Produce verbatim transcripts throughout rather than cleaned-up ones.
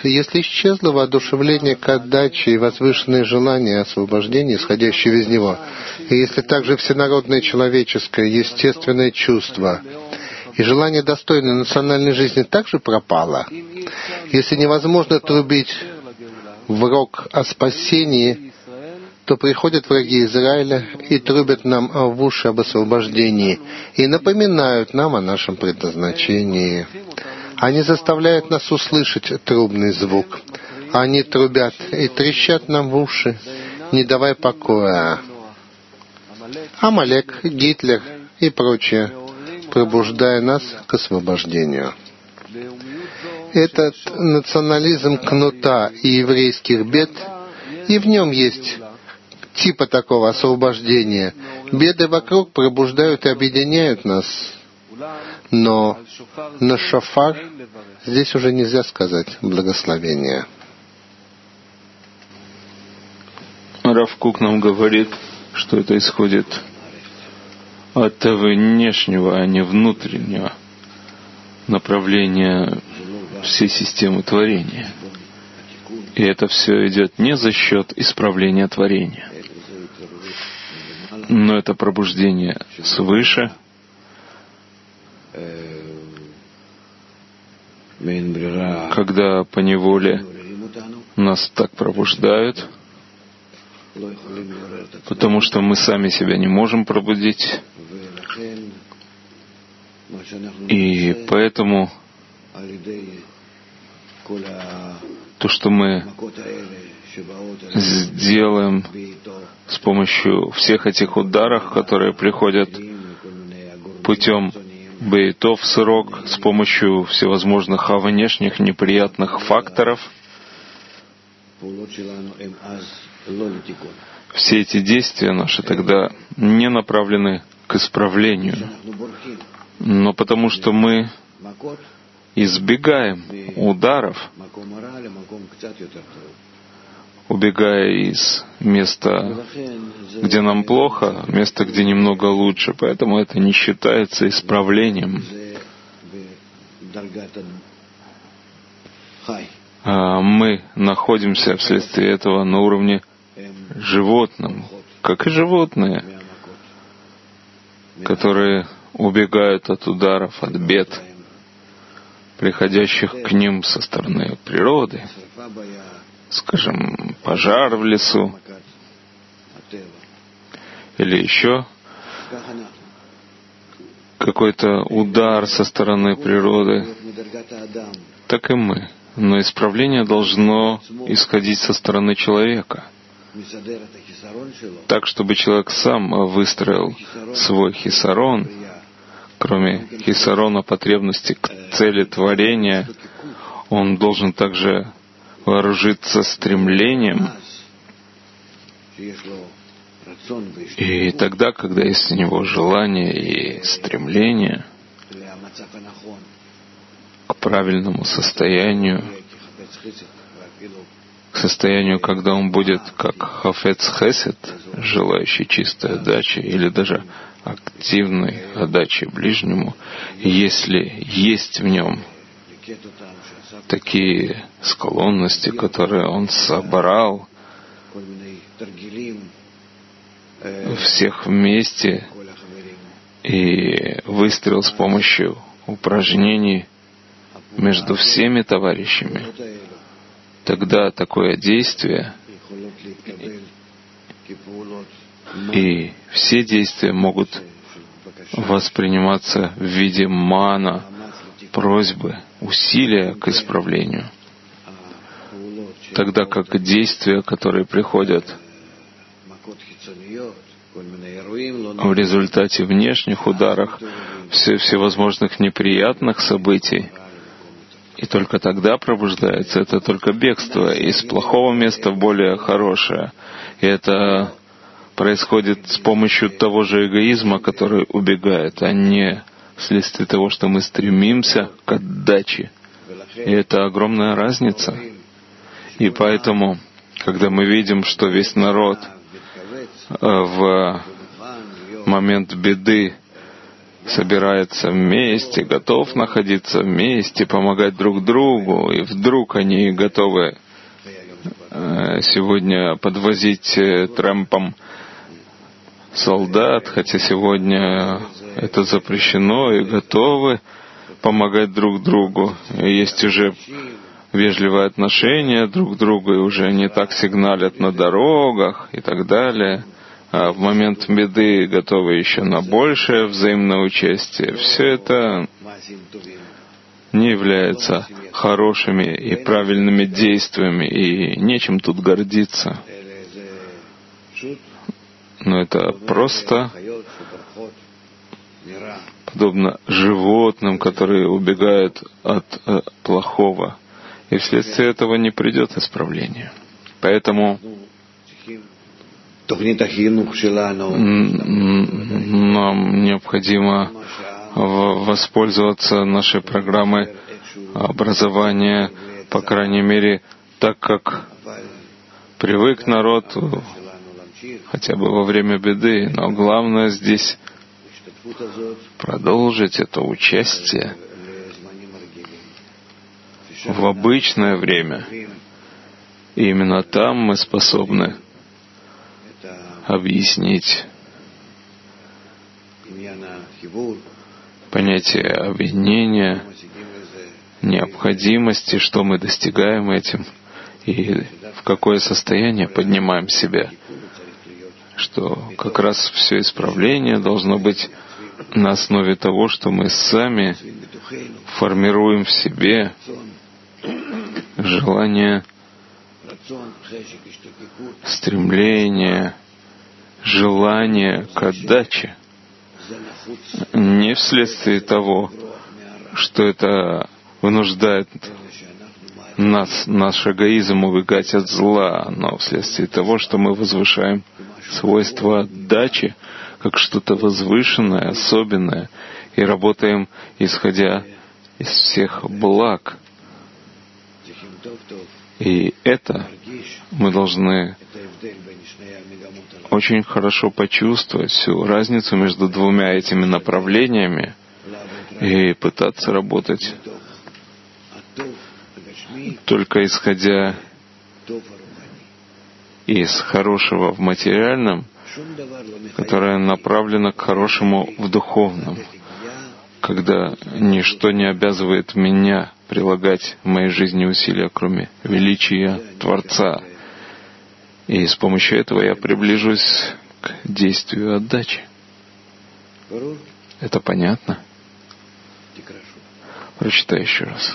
И если исчезло воодушевление к отдаче и возвышенные желания освобождения, исходящие из него, и если также всенародное человеческое, естественное чувство и желание достойной национальной жизни также пропало, если невозможно трубить в рог о спасении, то приходят враги Израиля и трубят нам в уши об освобождении и напоминают нам о нашем предназначении. Они заставляют нас услышать трубный звук. Они трубят и трещат нам в уши, не давая покоя. Амалек, Гитлер и прочее, пробуждая нас к освобождению. Этот национализм кнута и еврейских бед, и в нем есть типа такого освобождения. Беды вокруг пробуждают и объединяют нас. Но на шофар здесь уже нельзя сказать благословение. Рав Кук нам говорит, что это исходит от внешнего, а не внутреннего направления всей системы творения. И это все идет не за счет исправления творения, но это пробуждение свыше, когда поневоле нас так пробуждают, потому что мы сами себя не можем пробудить. И поэтому то, что мы сделаем с помощью всех этих ударов, которые приходят путем бейтов, срок, с помощью всевозможных внешних неприятных факторов, все эти действия наши тогда не направлены к исправлению, но потому что мы избегаем ударов, убегая из места, где нам плохо, в место, где немного лучше. Поэтому это не считается исправлением. А мы находимся вследствие этого на уровне животном, как и животные, которые убегают от ударов, от бед, приходящих к ним со стороны природы, скажем, пожар в лесу или еще какой-то удар со стороны природы, так и мы. Но исправление должно исходить со стороны человека, так, чтобы человек сам выстроил свой хисарон. Кроме хисарона потребности к цели творения, он должен также вооружиться стремлением. И тогда, когда есть у него желание и стремление к правильному состоянию, к состоянию, когда он будет как хафец хесед, желающий чистой отдачи, или даже активной отдачи ближнему, если есть в нем такие склонности, которые он собрал всех вместе и выстроил с помощью упражнений между всеми товарищами, тогда такое действие и все действия могут восприниматься в виде мана, просьбы, усилия к исправлению. Тогда как действия, которые приходят в результате внешних ударов, все, всевозможных неприятных событий, и только тогда пробуждается, это только бегство из плохого места в более хорошее. И это происходит с помощью того же эгоизма, который убегает, а не вследствие того, что мы стремимся к отдаче. И это огромная разница. И поэтому, когда мы видим, что весь народ в момент беды собирается вместе, готов находиться вместе, помогать друг другу, и вдруг они готовы сегодня подвозить трампом солдат, хотя сегодня это запрещено, и готовы помогать друг другу. И есть уже вежливое отношение друг к другу, и уже не так сигналят на дорогах и так далее. А в момент беды готовы еще на большее взаимное участие. Все это не является хорошими и правильными действиями, и нечем тут гордиться. Но это просто подобно животным, которые убегают от э, плохого, и вследствие этого не придет исправление. Поэтому нам необходимо воспользоваться нашей программой образования, по крайней мере, так как привык народ, хотя бы во время беды, но главное здесь продолжить это участие в обычное время. И именно там мы способны объяснить понятие объединения, необходимости, что мы достигаем этим, и в какое состояние поднимаем себя. Что как раз все исправление должно быть на основе того, что мы сами формируем в себе желание, стремление, желание к отдаче. Не вследствие того, что это вынуждает нас, наш эгоизм, убегать от зла, но вследствие того, что мы возвышаем свойство отдачи как что-то возвышенное, особенное, и работаем, исходя из всех благ. И это мы должны очень хорошо почувствовать всю разницу между двумя этими направлениями и пытаться работать только исходя из хорошего в материальном, которое направлено к хорошему в духовном, когда ничто не обязывает меня прилагать в моей жизни усилия, кроме величия Творца. И с помощью этого я приближусь к действию отдачи. Это понятно? Прочитай еще раз.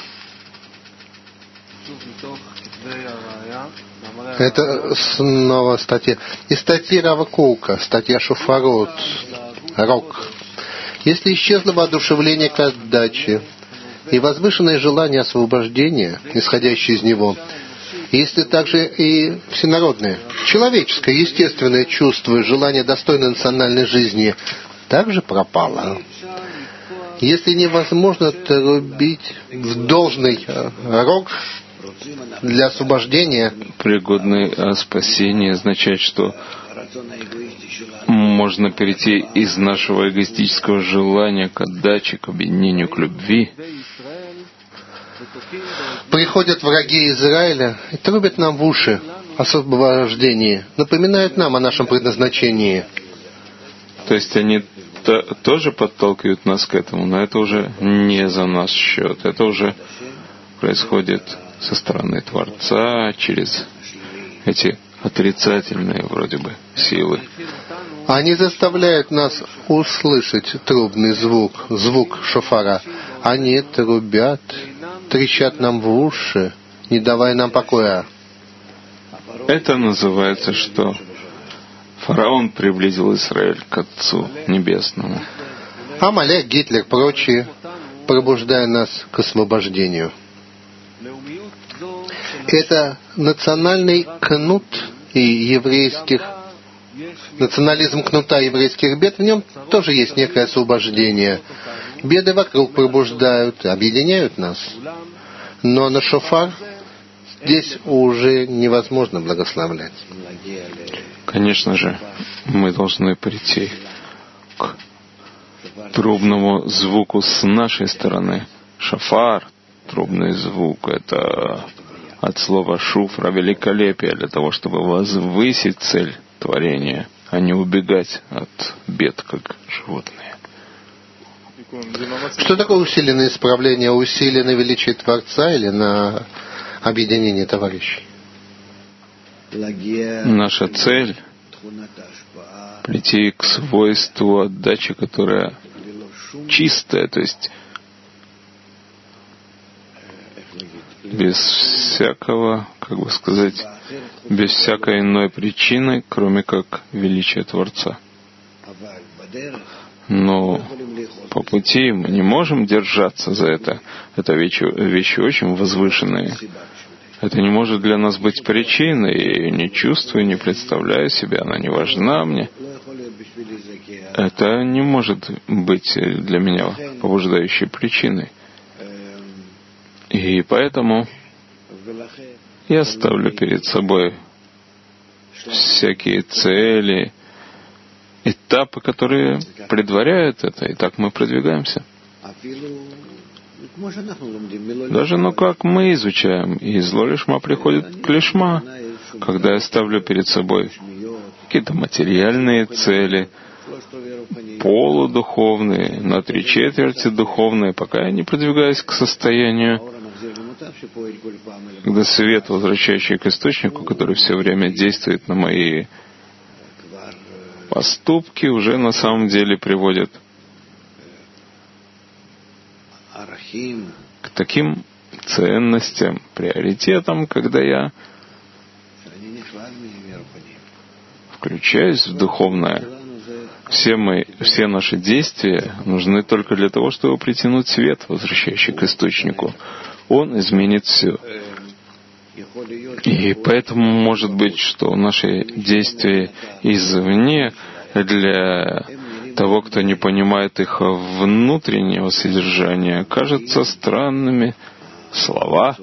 Это снова статья. Из статьи Рава Коука, статья Шофарот, Рок. Если исчезло воодушевление к отдаче и возвышенное желание освобождения, исходящее из него, если также и всенародное, человеческое, естественное чувство и желание достойной национальной жизни также пропало, если невозможно трубить в должный рог для освобождения, пригодный спасение, означает, что можно перейти из нашего эгоистического желания к отдаче, к объединению, к любви. Приходят враги Израиля и трубят нам в уши о освобождении, напоминают нам о нашем предназначении. То есть они то, тоже подталкивают нас к этому, но это уже не за наш счет. Это уже происходит со стороны Творца, через эти отрицательные вроде бы силы. Они заставляют нас услышать трубный звук, звук шофара. Они трубят, трещат нам в уши, не давая нам покоя. Это называется, что фараон приблизил Израиль к Отцу Небесному. Амалек, Гитлер, прочие, пробуждая нас к освобождению. Это национальный кнут и еврейских, национализм кнута еврейских бед, в нем тоже есть некое освобождение. Беды вокруг пробуждают, объединяют нас. Но на шофар здесь уже невозможно благословлять. Конечно же, мы должны прийти к трубному звуку с нашей стороны. Шафар, трубный звук, это от слова шуфра, великолепие, для того, чтобы возвысить цель творения, а не убегать от бед, как животные. Что такое усиленное исправление? Усиленное величие Творца или на объединение товарищей? Наша цель — прийти к свойству отдачи, которая чистая, то есть без всякого, как бы сказать, без всякой иной причины, кроме как величия Творца. Но по пути мы не можем держаться за это. Это вещи, вещи очень возвышенные. Это не может для нас быть причиной. Я ее не чувствую, не представляю себя, она не важна мне. Это не может быть для меня побуждающей причиной. И поэтому я ставлю перед собой всякие цели, этапы, которые предваряют это, и так мы продвигаемся. Даже, ну как мы изучаем, и из ло-лишма приходит к лишма, когда я ставлю перед собой какие-то материальные цели, полудуховные, на три четверти духовные, пока я не продвигаюсь к состоянию, когда свет, возвращающий к источнику, который все время действует на мои поступки, уже на самом деле приводит к таким ценностям, приоритетам, когда я включаюсь в духовное. Все, мы, все наши действия нужны только для того, чтобы притянуть свет, возвращающий к источнику. Он изменит все. И поэтому может быть, что наши действия извне для того, кто не понимает их внутреннего содержания, кажутся странными. Слова,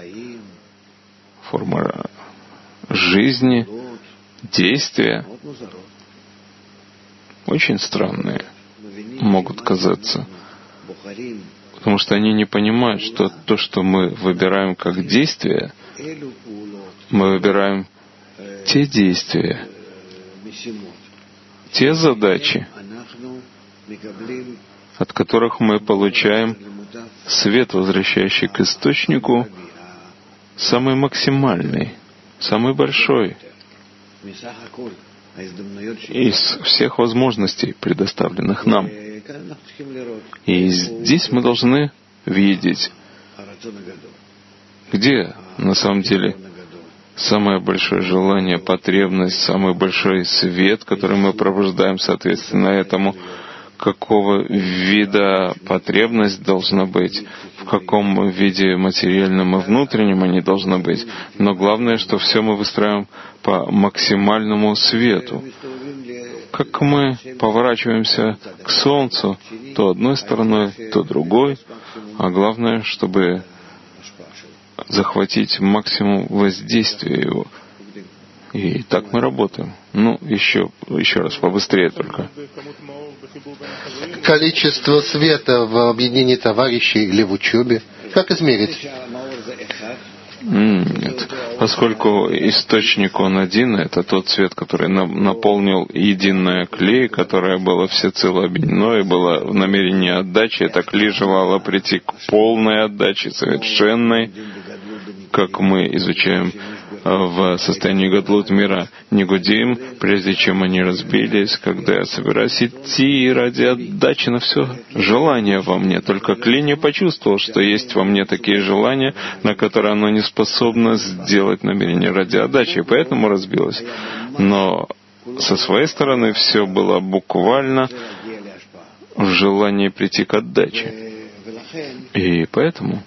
форма жизни, действия очень странные могут казаться, потому что они не понимают, что то, что мы выбираем как действие, мы выбираем те действия, те задачи, от которых мы получаем свет, возвращающий к источнику, самый максимальный, самый большой из всех возможностей, предоставленных нам. И здесь мы должны видеть, где на самом деле самое большое желание, потребность, самый большой свет, который мы пробуждаем, соответственно этому, какого вида потребность должна быть, в каком виде материальном и внутреннем они должны быть. Но главное, что все мы выстраиваем по максимальному свету. Как мы поворачиваемся к Солнцу, то одной стороной, то другой, а главное, чтобы захватить максимум воздействия его. И так мы работаем. Ну, еще, еще раз, побыстрее только. Количество света в объединении товарищей или в учебе, как измерить? Нет. Поскольку источник он один, это тот свет, который наполнил единое клей, которое было всецело объединено, и было в намерении отдачи. Это клей желало прийти к полной отдаче, совершенной, как мы изучаем в состоянии Гадлут мира Нигудим, прежде чем они разбились, когда я собираюсь идти ради отдачи на все желания во мне. Только клей не почувствовал, что есть во мне такие желания, на которые оно не способно сделать намерение ради отдачи, и поэтому разбилось. Но со своей стороны все было буквально в желании прийти к отдаче. И поэтому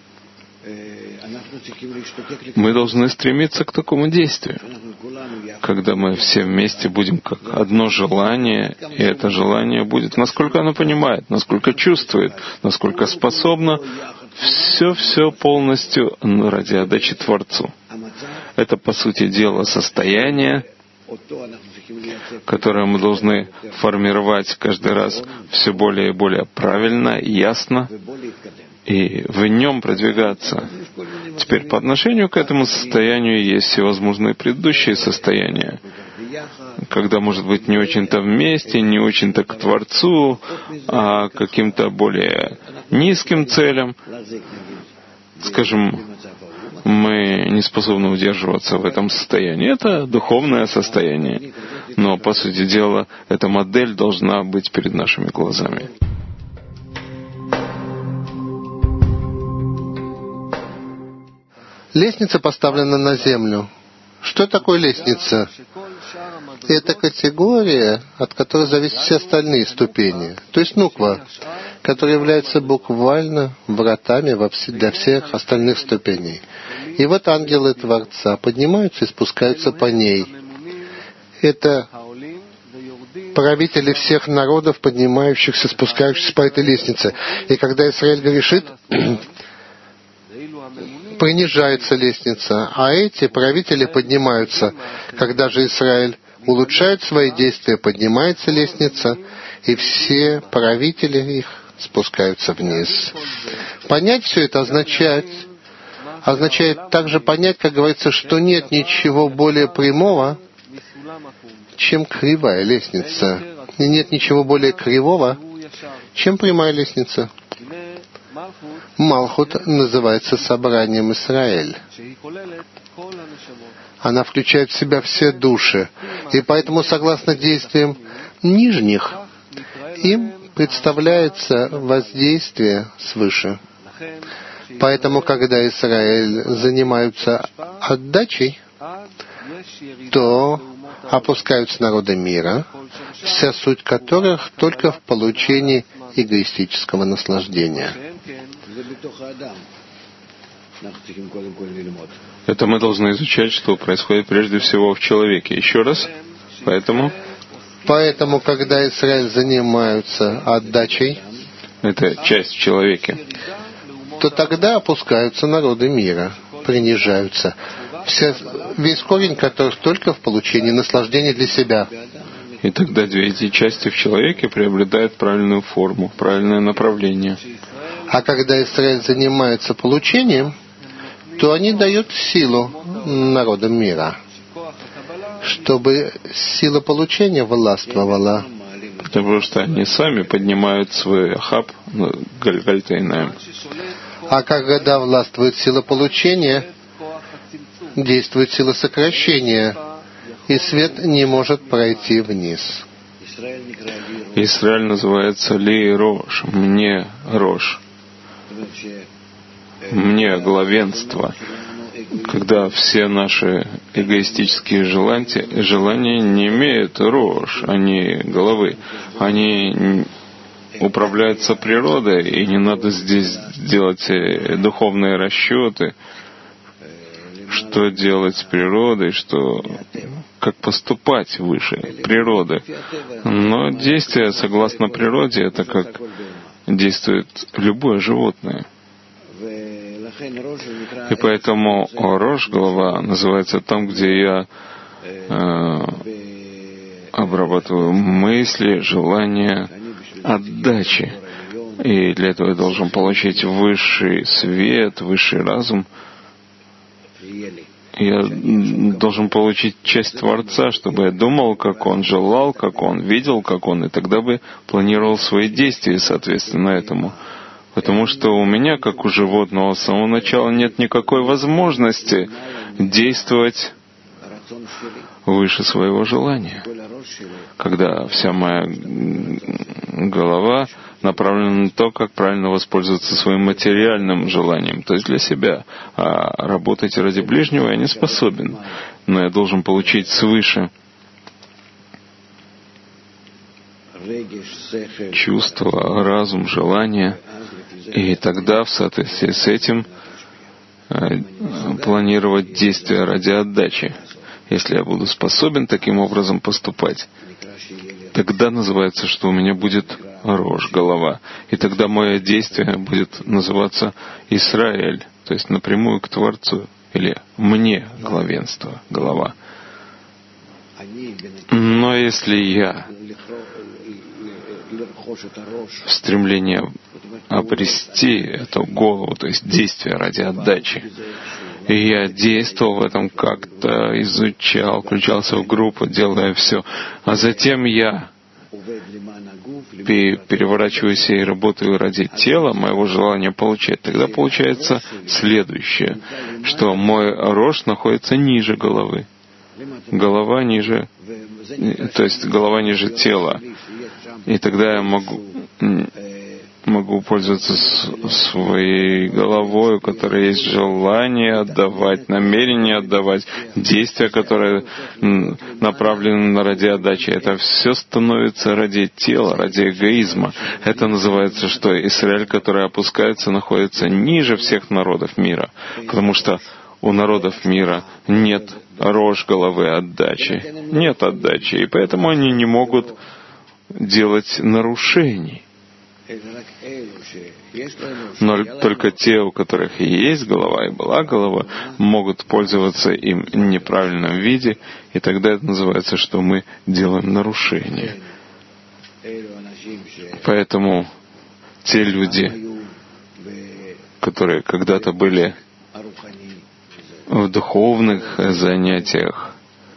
мы должны стремиться к такому действию, когда мы все вместе будем как одно желание, и это желание будет, насколько оно понимает, насколько чувствует, насколько способно, все-все полностью ради отдачи Творцу. Это, по сути дела, состояние, которое мы должны формировать каждый раз все более и более правильно, ясно, и в нем продвигаться. Теперь по отношению к этому состоянию есть всевозможные предыдущие состояния, когда, может быть, не очень-то вместе, не очень-то к Творцу, а каким-то более низким целям. Скажем, мы не способны удерживаться в этом состоянии. Это духовное состояние. Но, по сути дела, эта модель должна быть перед нашими глазами. Лестница поставлена на землю. Что такое лестница? Это категория, от которой зависят все остальные ступени. То есть нуква, которая является буквально вратами для всех остальных ступеней. И вот ангелы Творца поднимаются и спускаются по ней. Это правители всех народов, поднимающихся, спускающихся по этой лестнице. И когда Израиль грешит, принижается лестница, а эти правители поднимаются. Когда же Израиль улучшает свои действия, поднимается лестница, и все правители их спускаются вниз. Понять все это означает, означает также понять, как говорится, что нет ничего более прямого, чем кривая лестница. И нет ничего более кривого, чем прямая лестница. Малхут называется собранием Израиль. Она включает в себя все души. И поэтому, согласно действиям нижних, им представляется воздействие свыше. Поэтому, когда Израиль занимаются отдачей, то опускаются народы мира, вся суть которых только в получении эгоистического наслаждения. Это мы должны изучать, что происходит прежде всего в человеке. Еще раз. Поэтому... Поэтому, когда Израиль занимаются отдачей, это часть в человеке, то тогда опускаются народы мира, принижаются. Вся, весь корень которых только в получении наслаждения для себя. И тогда две эти части в человеке приобретают правильную форму, правильное направление. А когда Израиль занимается получением, то они дают силу народам мира, чтобы сила получения властвовала. Потому что они сами поднимают свой ахаб, гальгальтейнаем. А когда властвует сила получения, действует сила сокращения, и свет не может пройти вниз. Израиль называется Ли Рош, мне Рош, мне главенство. Когда все наши эгоистические желания, желания не имеют Рош, они головы, они управляются природой, и не надо здесь делать духовные расчеты, что делать с природой, что, как поступать выше природы. Но действие согласно природе — это как действует любое животное. И поэтому Рош, голова, называется там, где я э, обрабатываю мысли, желания, отдачи. И для этого я должен получить высший свет, высший разум. Я должен получить часть Творца, чтобы я думал, как Он, желал, как Он, видел, как Он, и тогда бы планировал свои действия соответственно этому. Потому что у меня, как у животного, с самого начала нет никакой возможности действовать выше своего желания. Когда вся моя голова направлена на то, как правильно воспользоваться своим материальным желанием, то есть для себя. А работать ради ближнего я не способен. Но я должен получить свыше чувство, разум, желание. И тогда в соответствии с этим планировать действия ради отдачи. Если я буду способен таким образом поступать, тогда называется, что у меня будет Рош, голова. И тогда мое действие будет называться Исраэль, то есть напрямую к Творцу, или мне главенство, голова. Но если я в стремлении обрести эту голову, то есть действие ради отдачи, и я действовал в этом как-то, изучал, включался в группу, делая все, а затем я переворачиваюсь и работаю ради тела, моего желания получать, тогда получается следующее, что мой рост находится ниже головы. Голова ниже, то есть голова ниже тела. И тогда я могу, могу пользоваться своей головой, у которой есть желание отдавать, намерение отдавать, действия, которые направлены на ради отдачи. Это все становится ради тела, ради эгоизма. Это называется, что Израиль, который опускается, находится ниже всех народов мира, потому что у народов мира нет рожь головы отдачи, нет отдачи, и поэтому они не могут делать нарушений. Но только те, у которых и есть голова, и была голова, могут пользоваться им в неправильном виде, и тогда это называется, что мы делаем нарушение. Поэтому те люди, которые когда-то были в духовных занятиях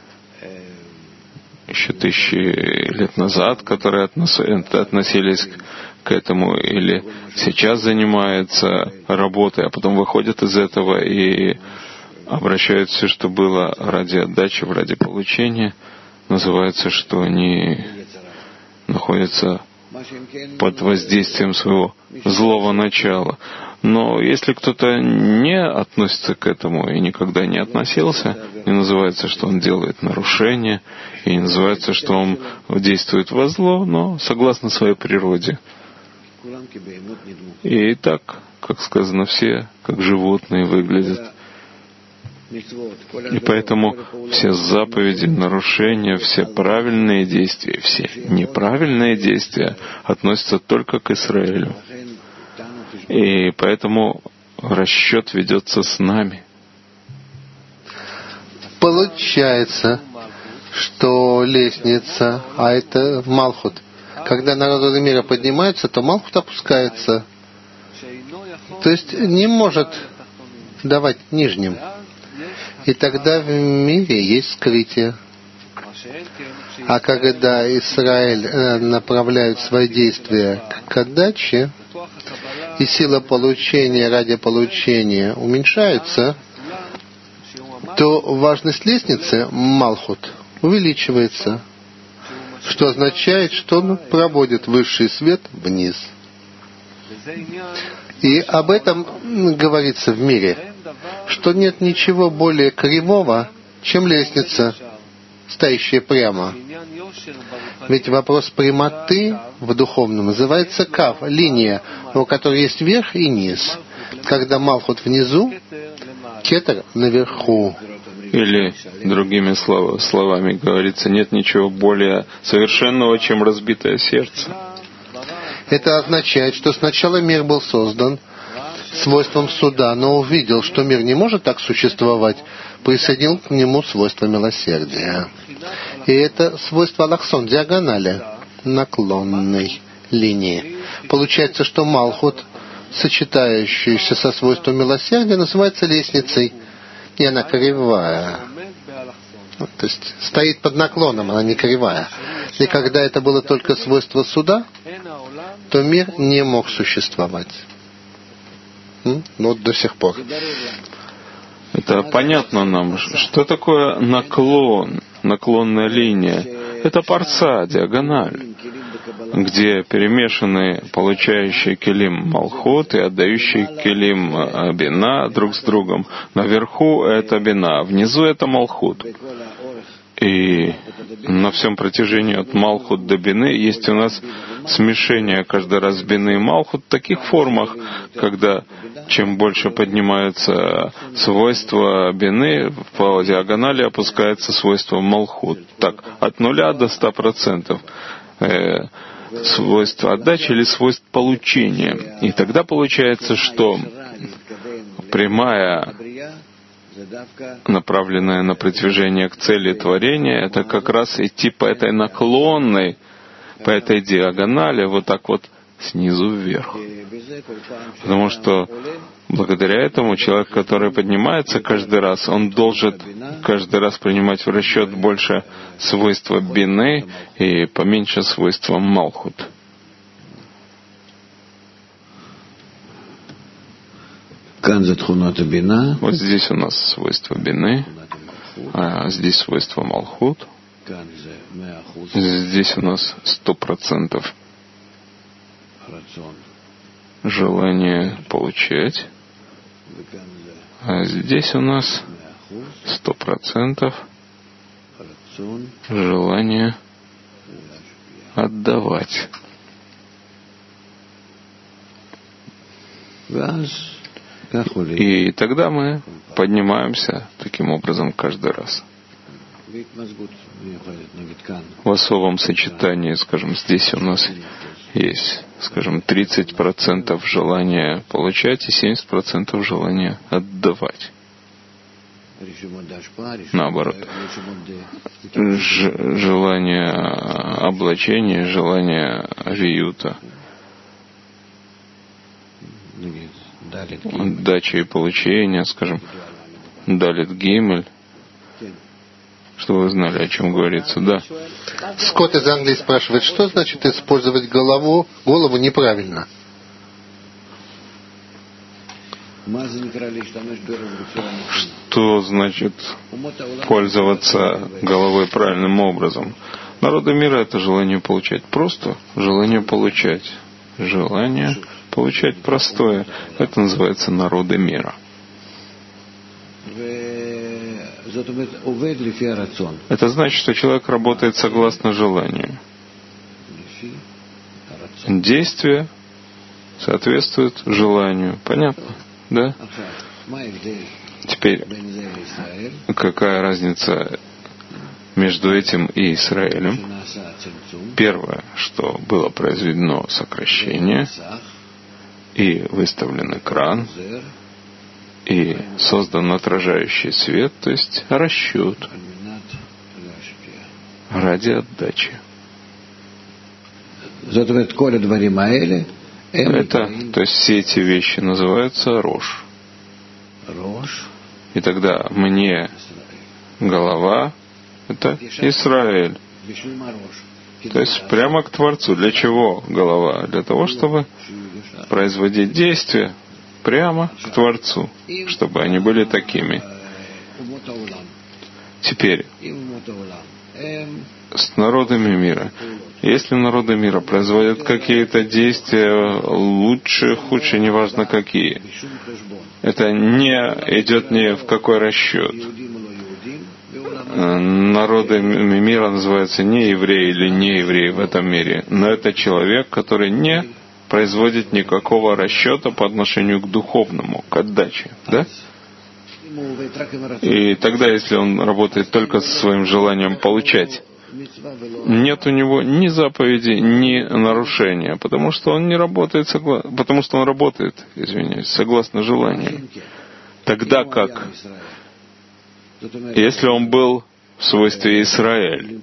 еще тысячи лет назад, которые относились к этому, или сейчас занимаются работой, а потом выходят из этого и обращают все, что было ради отдачи, ради получения, называется, что они находятся под воздействием своего злого начала. Но если кто-то не относится к этому и никогда не относился, не называется, что он делает нарушения, и не называется, что он действует во зло, но согласно своей природе. И так, как сказано, все как животные выглядят. И поэтому все заповеди, нарушения, все правильные действия, все неправильные действия относятся только к Израилю. И поэтому расчет ведется с нами. Получается, что лестница, а это Малхут. Когда народы мира поднимаются, то Малхут опускается. То есть не может давать нижним. И тогда в мире есть скрытие. А когда Израиль направляет свои действия к отдаче, и сила получения ради получения уменьшается, то важность лестницы, Малхут, увеличивается, что означает, что он проводит высший свет вниз. И об этом говорится в мире, что нет ничего более кривого, чем лестница, стоящая прямо. Ведь вопрос прямоты в духовном называется кав, линия, у которой есть верх и низ. Когда Малхут внизу, кетер наверху. Или, другими слов, словами говорится, нет ничего более совершенного, чем разбитое сердце. Это означает, что сначала мир был создан свойством суда, но увидел, что мир не может так существовать, присоединил к нему свойство милосердия. И это свойство аллахсон, диагонали, наклонной линии. Получается, что Малхут, сочетающийся со свойством милосердия, называется лестницей, и она кривая. То есть стоит под наклоном, она не кривая. И когда это было только свойство суда, то мир не мог существовать. Ну, вот до сих пор. Это понятно нам. Что такое наклон, наклонная линия? Это парца, диагональ, где перемешаны получающие келим Малхут и отдающие келим Бина друг с другом. Наверху это Бина, внизу это Малхут. И на всем протяжении от Малхут до Бины есть у нас смешение каждый раз Бины и Малхут в таких формах, когда чем больше поднимаются свойства Бины, по диагонали опускается свойство Малхут. Так, от нуля до ста процентов. Э, свойство отдачи или свойство получения. И тогда получается, что прямая направленное на продвижение к цели творения, это как раз идти по этой наклонной, по этой диагонали, вот так вот снизу вверх. Потому что благодаря этому человек, который поднимается каждый раз, он должен каждый раз принимать в расчет больше свойства бины и поменьше свойства малхут. Вот здесь у нас свойство бины, а здесь свойство малхут. Здесь у нас сто процентов желание получать, а здесь у нас сто процентов желание отдавать. И тогда мы поднимаемся таким образом каждый раз. В особом сочетании, скажем, здесь у нас есть, скажем, тридцать процентов желания получать и семьдесят процентов желания отдавать. Наоборот. Ж- желание облачения, желание виюта. Дача и получение, скажем, далит гимель. Что вы знали, о чем говорится, да? Скотт из Англии спрашивает, что значит использовать голову, голову неправильно? Что значит пользоваться головой правильным образом? Народы мира — это желание получать. Просто желание получать. Желание получать простое. Это называется народы мира. Это значит, что человек работает согласно желанию. Действие соответствует желанию. Понятно? Да? Теперь, какая разница между этим и Израилем? Первое, что было произведено сокращение, и выставлен экран, и создан отражающий свет, то есть расчет ради отдачи. Это, то есть все эти вещи называются рош. И тогда мне голова — это Израиль. То есть прямо к Творцу. Для чего голова? Для того, чтобы производить действия прямо к Творцу, чтобы они были такими. Теперь, с народами мира. Если народы мира производят какие-то действия лучше, худше, неважно какие, это не идет ни в какой расчет. Народы мира называются не евреи или не евреи в этом мире, но это человек, который не производит никакого расчета по отношению к духовному, к отдаче. Да? И тогда, если он работает только со своим желанием получать, нет у него ни заповеди, ни нарушения, потому что он не работает, согла... потому что он работает, извиняюсь, согласно желанию. Тогда как, если он был в свойстве Израиль,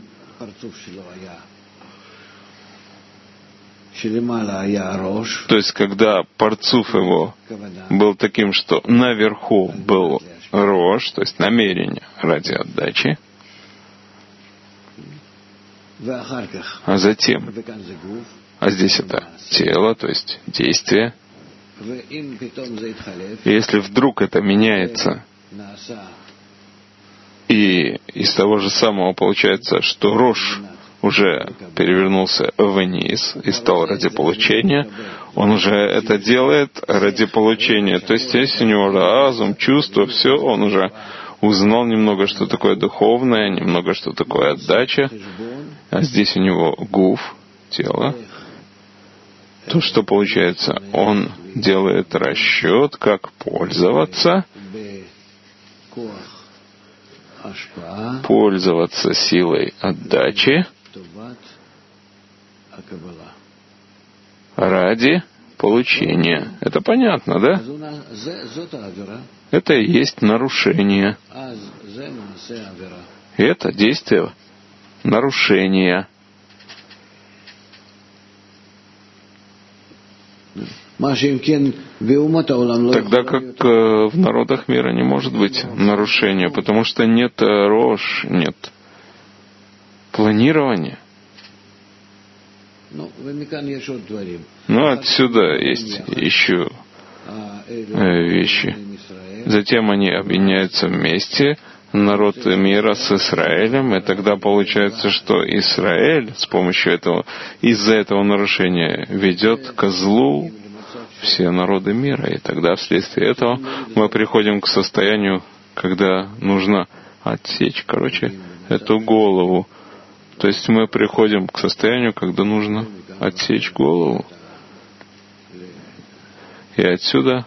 то есть когда парцуф его был таким, что наверху был рош, то есть намерение ради отдачи, а затем, а здесь это тело, то есть действие. И если вдруг это меняется, и из того же самого получается, что рош уже перевернулся вниз и стал ради получения, он уже это делает ради получения. То есть есть у него разум, чувство, все, он уже узнал немного, что такое духовное, немного, что такое отдача, а здесь у него гуф, тело. То, что получается, он делает расчет, как пользоваться, пользоваться силой отдачи ради получения. Это понятно, да? Это и есть нарушение. Это действие нарушения. Тогда как в народах мира не может быть нарушения, потому что нет рош, нет планирования. Но отсюда есть еще вещи. Затем они объединяются вместе, народ мира с Израилем, и тогда получается, что Израиль с помощью этого, из-за этого нарушения ведет ко злу все народы мира. И тогда вследствие этого мы приходим к состоянию, когда нужно отсечь, короче, эту голову. То есть мы приходим к состоянию, когда нужно отсечь голову. И отсюда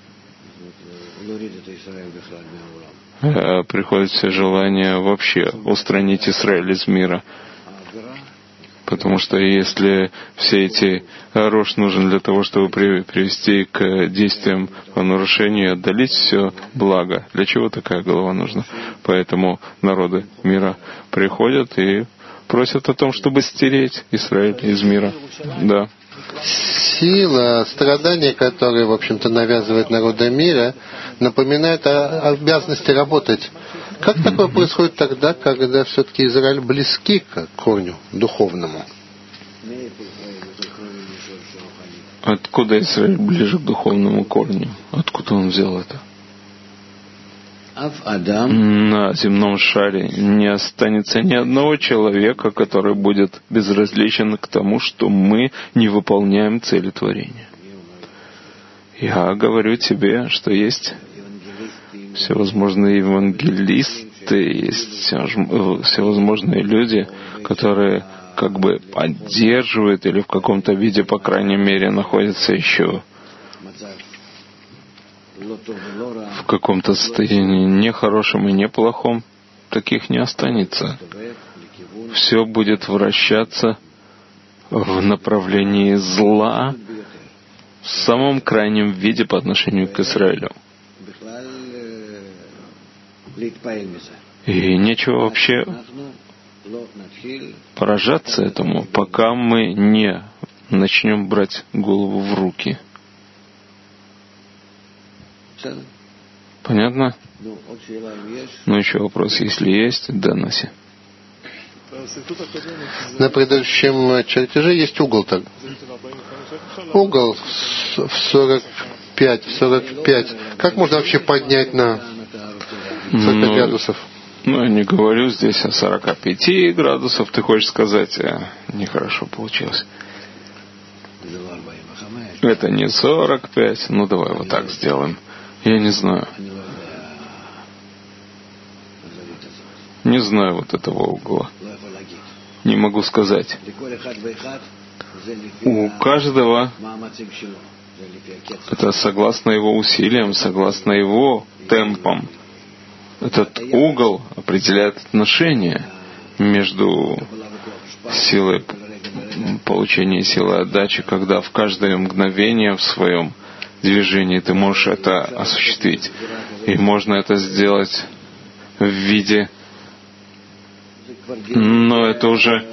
приходит все желание вообще устранить Израиль из мира. Потому что если все эти рош нужен для того, чтобы привести к действиям по нарушению и отдалить все благо, для чего такая голова нужна? Поэтому народы мира приходят и просят о том, чтобы стереть Израиль из мира. Да. Сила страдания, которые, в общем-то, навязывает народы мира, напоминает о обязанности работать. Как такое происходит тогда, когда все-таки Израиль близки к корню духовному? Откуда Израиль ближе к духовному корню? Откуда он взял это? На земном шаре не останется ни одного человека, который будет безразличен к тому, что мы не выполняем цели творения. Я говорю тебе, что есть всевозможные евангелисты, есть всевозможные люди, которые как бы поддерживают или в каком-то виде, по крайней мере, находятся еще в каком-то состоянии нехорошем и неплохом. Таких не останется. Все будет вращаться в направлении зла в самом крайнем виде по отношению к Израилю. И нечего вообще поражаться этому, пока мы не начнем брать голову в руки. Понятно? Ну, еще вопрос, если есть, да, Наси. На предыдущем чертеже есть угол так. Угол в сорок пять, в сорок пять. Как можно вообще поднять на сорок пять градусов? Ну, я не говорю здесь о сорока пяти градусов, ты хочешь сказать, а нехорошо получилось. Это не сорок пять, ну давай вот так сделаем. Я не знаю. Не знаю вот этого угла. Не могу сказать. У каждого это согласно его усилиям, согласно его темпам. Этот угол определяет отношение между силой получения и силой отдачи, когда в каждое мгновение в своем движении ты можешь это осуществить. И можно это сделать в виде... Но это уже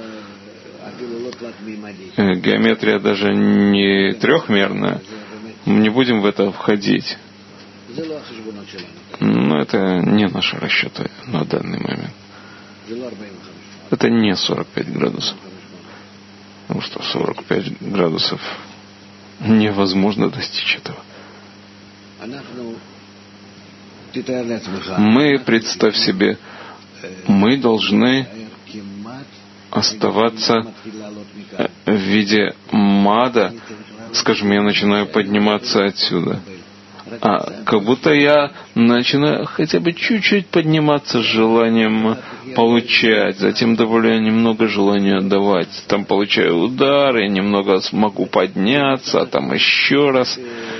геометрия даже не трехмерная. Мы не будем в это входить. Но это не наши расчеты на данный момент. Это не сорок пять градусов. Потому что сорок пять градусов невозможно достичь этого. Мы, представь себе, мы должны оставаться в виде мада. Скажем, я начинаю подниматься отсюда. А как будто я начинаю хотя бы чуть-чуть подниматься с желанием получать, затем добавляю немного желания отдавать. Там получаю удары, немного смогу подняться, а там еще раз.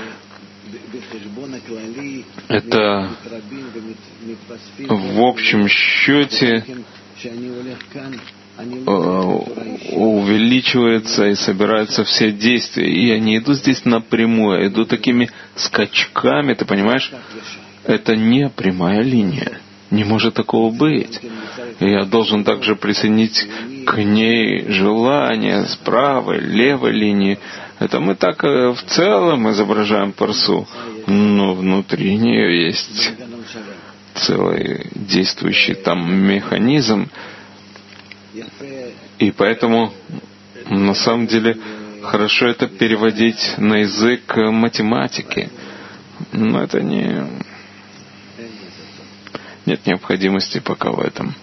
Это в общем счете увеличивается и собираются все действия. И я не иду здесь напрямую, а иду такими скачками, ты понимаешь? Это не прямая линия. Не может такого быть. И я должен также присоединить к ней желание с правой, левой линии. Это мы так в целом изображаем парсу, но внутри нее есть целый действующий там механизм. И поэтому на самом деле хорошо это переводить на язык математики. Но это не... Нет необходимости пока в этом.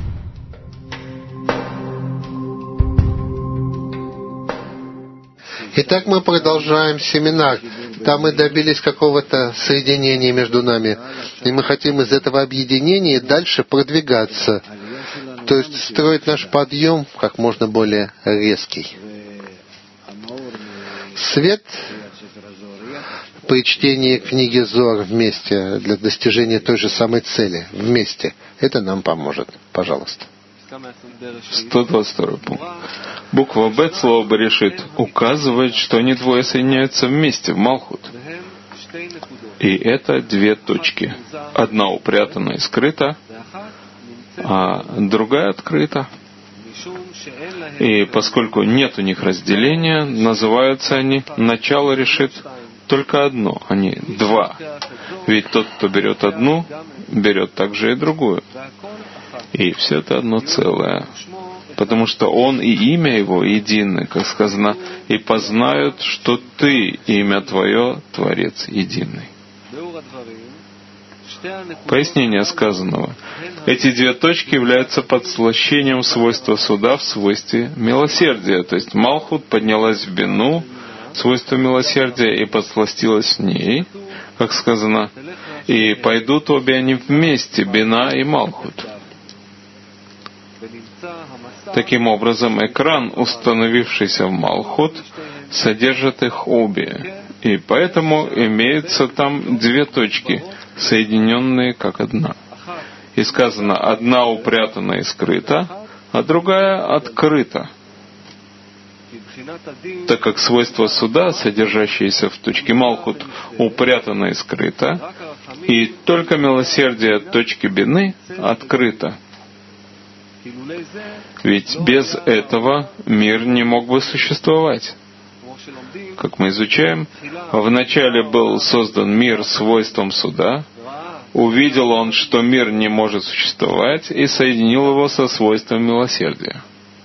Итак, мы продолжаем семинар. Там мы добились какого-то соединения между нами. И мы хотим из этого объединения дальше продвигаться. То есть строить наш подъем как можно более резкий. Свет при чтении книги Зоар вместе для достижения той же самой цели вместе. Это нам поможет. Пожалуйста. сто двадцать второй пункт. Буква Бет, слово Берешит, указывает, что они двое соединяются вместе в Малхут. И это две точки. Одна упрятана и скрыта, а другая открыта. И поскольку нет у них разделения, называются они начало решит только одно, а не два. Ведь тот, кто берет одну, берет также и другую. И все это одно целое. Потому что Он и имя Его едины, как сказано, и познают, что Ты, имя Твое, Творец единый. Пояснение сказанного. Эти две точки являются подслащением свойства суда в свойстве милосердия. То есть Малхут поднялась в бину, свойство милосердия, и подсластилась в ней, как сказано, и пойдут обе они вместе, бина и Малхут. Таким образом, экран, установившийся в Малхут, содержит их обе, и поэтому имеются там две точки, соединенные как одна. И сказано, одна упрятана и скрыта, а другая открыта. Так как свойство суда, содержащееся в точке Малхут, упрятано и скрыто, и только милосердие точки бины открыто. Ведь без этого мир не мог бы существовать. Как мы изучаем, вначале был создан мир свойством суда, увидел он, что мир не может существовать, и соединил его со свойством милосердия.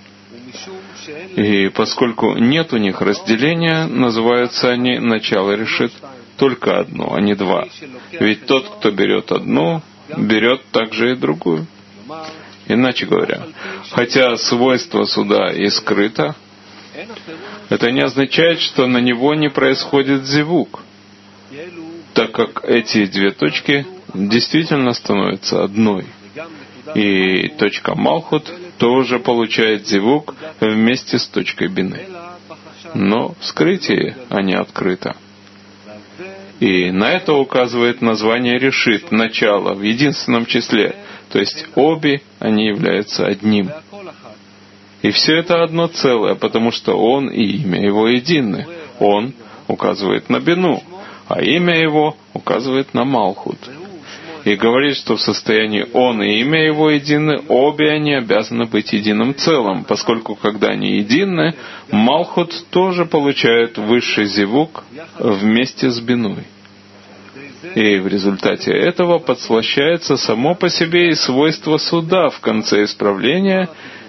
И поскольку нет у них разделения, называются они начало решит только одно, а не два. Ведь тот, кто берет одну, берет также и другую. Иначе говоря, хотя свойство суда и скрыто, это не означает, что на него не происходит зевук, так как эти две точки действительно становятся одной. И точка Малхут тоже получает зевук вместе с точкой бины. Но в скрытии, а не открыто. И на это указывает название решит, начало, в единственном числе. То есть обе они являются одним. И все это одно целое, потому что Он и имя Его едины. Он указывает на бину, а имя Его указывает на Малхут. И говорит, что в состоянии Он и имя Его едины, обе они обязаны быть единым целым, поскольку когда они едины, Малхут тоже получает высший зевук вместе с биной. И в результате этого подслащается само по себе и свойство суда в конце исправления,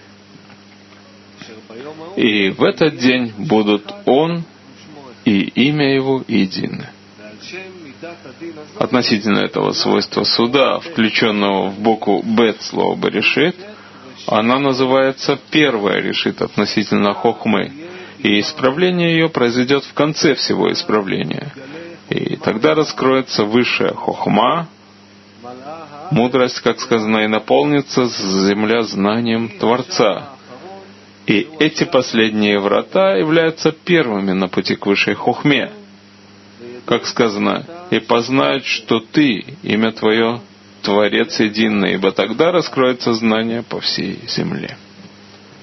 и в этот день будут Он и имя Его едины. Относительно этого свойства суда, включенного в букву Бет слова Берешит, она называется первая решит относительно хохмы, и исправление ее произойдет в конце всего исправления. И тогда раскроется высшая хохма, мудрость, как сказано, и наполнится земля знанием Творца. И эти последние врата являются первыми на пути к высшей хохме. Как сказано, «И познают, что Ты, имя Твое, Творец единый, ибо тогда раскроется знание по всей земле».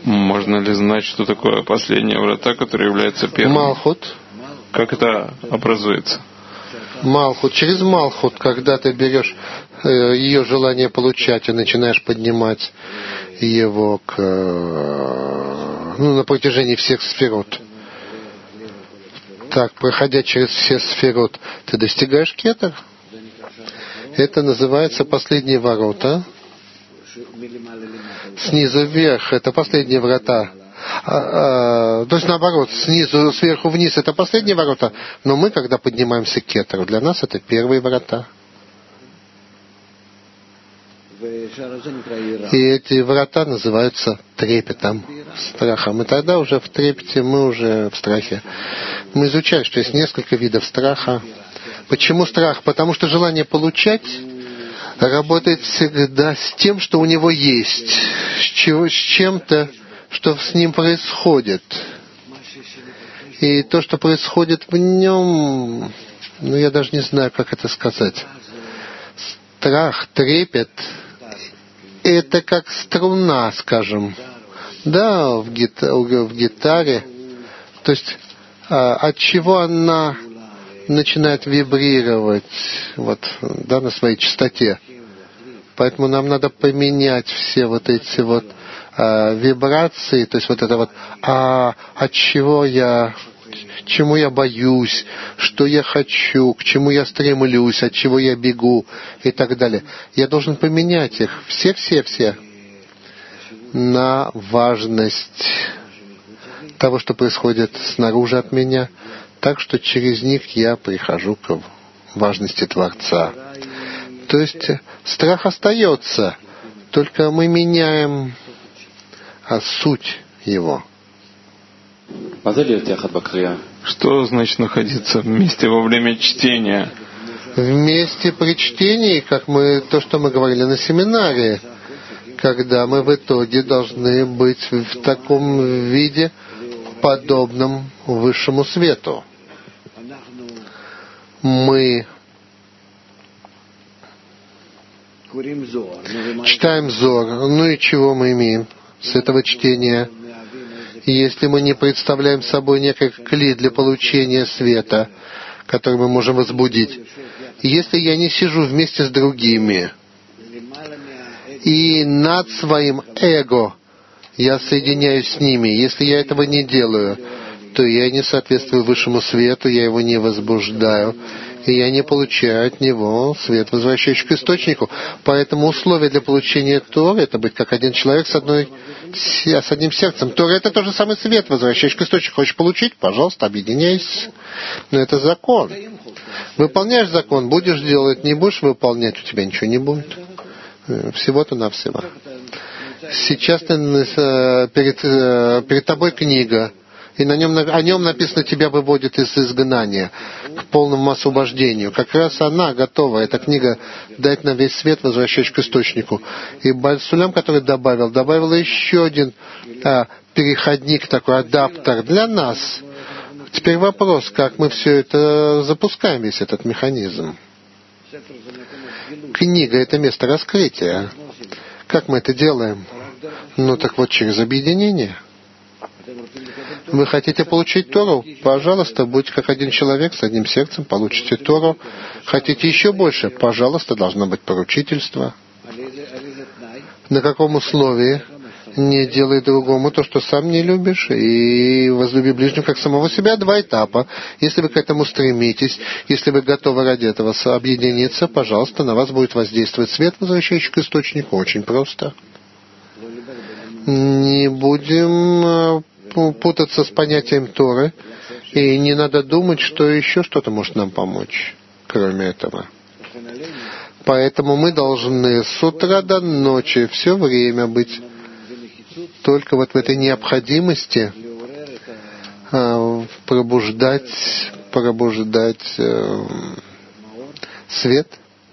Можно ли знать, что такое последние врата, которые являются первыми? Малхут. Как это образуется? Малхут. Через Малхут, когда ты берешь э, ее желание получать и начинаешь поднимать его к, э, ну, на протяжении всех сферот. Так, проходя через все сферот, ты достигаешь кетер. Это называется последние ворота. Снизу вверх — это последние врата. А, а, то есть наоборот, снизу, сверху вниз — это последние ворота, но мы, когда поднимаемся к кетеру, для нас это первые врата. И эти врата называются трепетом, страхом. И тогда уже в трепете мы уже в страхе. Мы изучали, что есть несколько видов страха. Почему страх? Потому что желание получать работает всегда с тем, что у него есть, с, чего, с чем-то, что с ним происходит. И то, что происходит в нем, ну я даже не знаю, как это сказать. Страх, трепет — это как струна, скажем, да, в, гита- в гитаре. То есть от чего она начинает вибрировать, вот, да, на своей частоте. Поэтому нам надо поменять все вот эти вот а, вибрации, то есть вот это вот, а от чего я, чему я боюсь, что я хочу, к чему я стремлюсь, от чего я бегу и так далее. Я должен поменять их все-все-все на важность того, что происходит снаружи от меня, так что через них я прихожу к важности Творца. То есть страх остается, только мы меняем а, суть его. Что значит находиться вместе во время чтения? Вместе при чтении, как мы, то, что мы говорили на семинаре, когда мы в итоге должны быть в таком виде, подобном высшему свету. Мы читаем Зор. Ну и чего мы имеем с этого чтения? Если мы не представляем собой некий кли для получения света, который мы можем возбудить, если я не сижу вместе с другими и над своим эго я соединяюсь с ними, если я этого не делаю, то я не соответствую высшему свету, я его не возбуждаю, и я не получаю от него свет, возвращающий к источнику. Поэтому условие для получения Торы — это быть как один человек с, одной, с одним сердцем. Тора — это тот же самый свет, возвращающий к источнику. Хочешь получить? Пожалуйста, объединяйся. Но это закон. Выполняешь закон, будешь делать, не будешь выполнять, у тебя ничего не будет. Всего-то навсего. Сейчас ты, перед, перед тобой книга, и на нем, о нем написано, тебя выводит из изгнания к полному освобождению. Как раз она готова, эта книга, дать нам весь свет, возвращающий к источнику. И Бальсулям, который добавил, добавил еще один а, переходник, такой адаптер для нас. Теперь вопрос, как мы все это запускаем, весь этот механизм. Книга — это место раскрытия. Как мы это делаем? Ну так вот, через объединение. Вы хотите получить Тору? Пожалуйста, будьте как один человек с одним сердцем, получите Тору. Хотите еще больше? Пожалуйста, должно быть поручительство. На каком условии? Не делай другому то, что сам не любишь, и возлюби ближнего как самого себя. Два этапа. Если вы к этому стремитесь, если вы готовы ради этого объединиться, пожалуйста, на вас будет воздействовать свет, возвращающий к источнику. Очень просто. Не будем путаться с понятием Торы, и не надо думать, что еще что-то может нам помочь, кроме этого. Поэтому мы должны с утра до ночи все время быть только вот в этой необходимости э, пробуждать, пробуждать э, свет.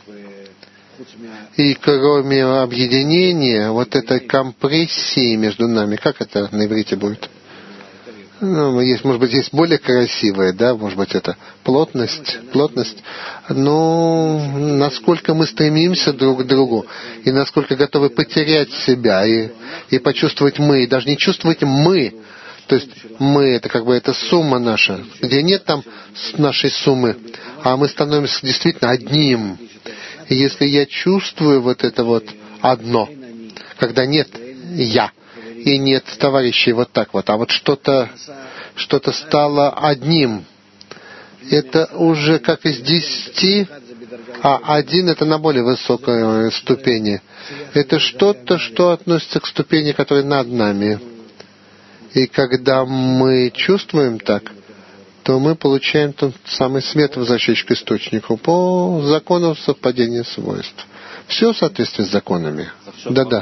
И кроме объединения, вот этой компрессии между нами, как это на иврите будет? Ну, есть, может быть, есть более красивое, да, может быть, это плотность, плотность. Но насколько мы стремимся друг к другу, и насколько готовы потерять себя, и, и почувствовать мы, и даже не чувствовать мы, то есть мы, это как бы это сумма наша, где нет там нашей суммы, а мы становимся действительно одним. И если я чувствую вот это вот одно, когда нет я, и нет товарищей вот так вот, а вот что-то что-то стало одним. Это уже как из десяти, а один — это на более высокой ступени. Это что-то, что относится к ступени, которая над нами. И когда мы чувствуем так, то мы получаем тот самый свет, возвращающий к источнику, по закону совпадения свойств. Все в соответствии с законами. Да-да.